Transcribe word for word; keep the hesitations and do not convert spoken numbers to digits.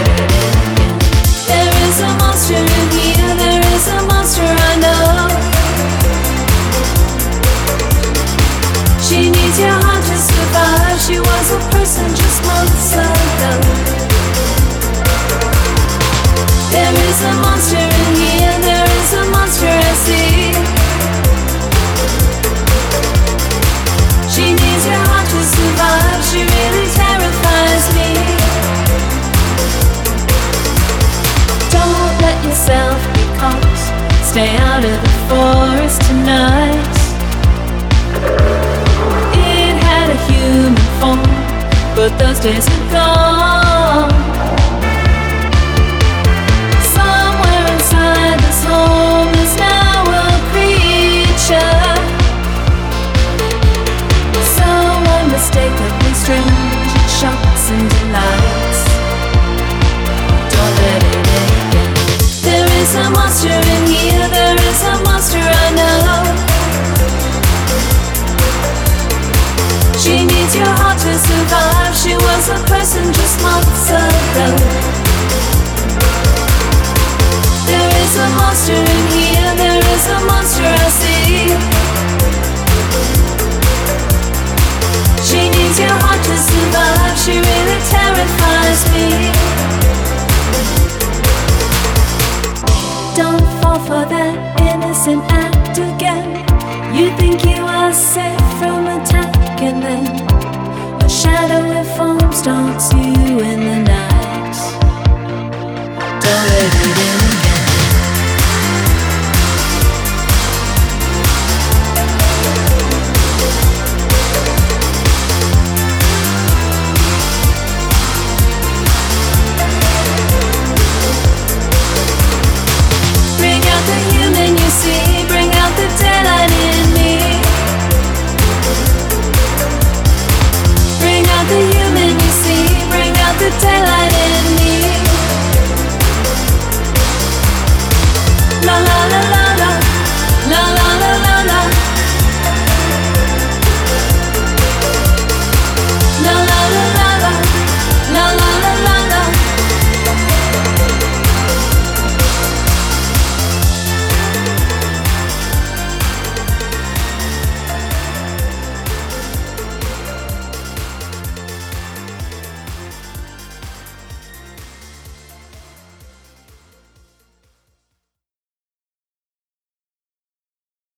There is a monster in here, there is a monster I know. She needs your heart to survive. She was a person just months ago. There is a monster in here, there is a monster I see. She needs your heart to survive. She really terrifies me. Don't let yourself be caught. Stay out of the forest tonight. It had a human form, but those days are gone. Somewhere inside this home is now a creature. Someone mistakenly strange, it shocks and delights. Don't let it in. There is a monster in here, there is a monster I know. She needs your heart to survive. She was a person just months ago. There is a monster in here, there is a monster I see. She needs your heart to survive. She really terrifies me. Don't fall for that innocent